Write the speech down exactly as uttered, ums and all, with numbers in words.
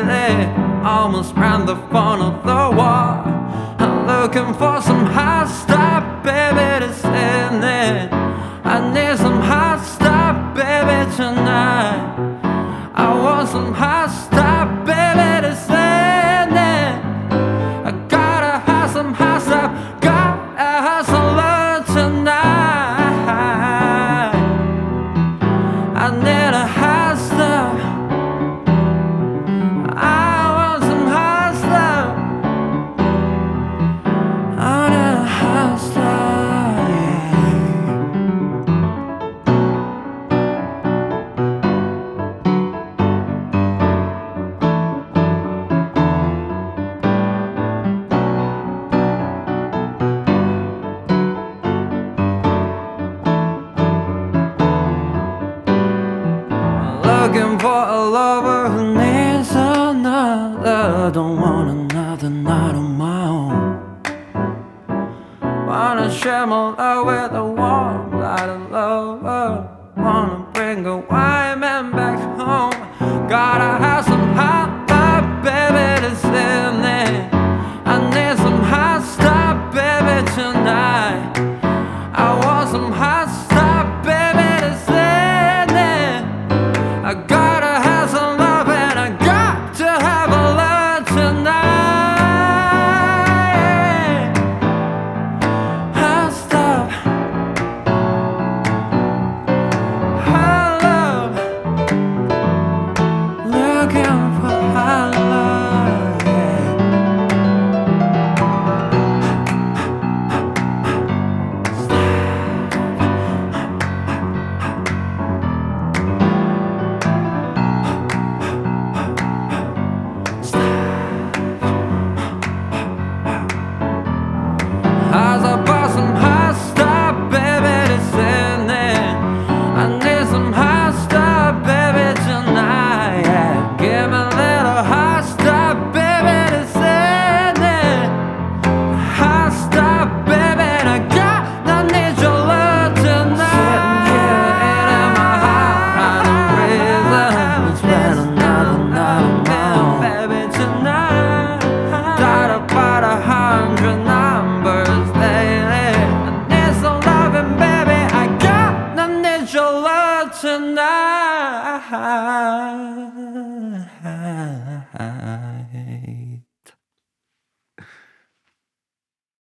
lately. Almost ran the phone of the wall. I'm looking for some hot stuff, baby, to send it. I need some hot stuff, baby, tonight. I want some hot stuff, baby, to send it. I gotta have some hot stuff, gotta have some love tonight. I need a hot stuff. I want some hot stuff. I need a hot stuff, yeah. Looking for a lover who needs another. Don't want another night on my own. Wanna share my love with a warm-blooded lover. Wanna bring a white man back home. Gotta have some hot love, baby, to send it. I need some hot stuff, baby, tonight. I want some hot stuff, baby, to send it. I gotta have some love and I got to have a love tonight. Hot stuff, hot love. Looking for hot love, yeah. As I bought some hot stuff, baby, to send it. I need some hot stuff, baby, tonight, yeah. Give me a little hot stuff, baby, to send it. Hot stuff, baby, and I got, I need your love tonight. Sitting here in my heart, running reason. It's been another night on my own, baby, tonight. Died about a hundred numbers lately. I need some loving, baby. I got, I need your love tonight.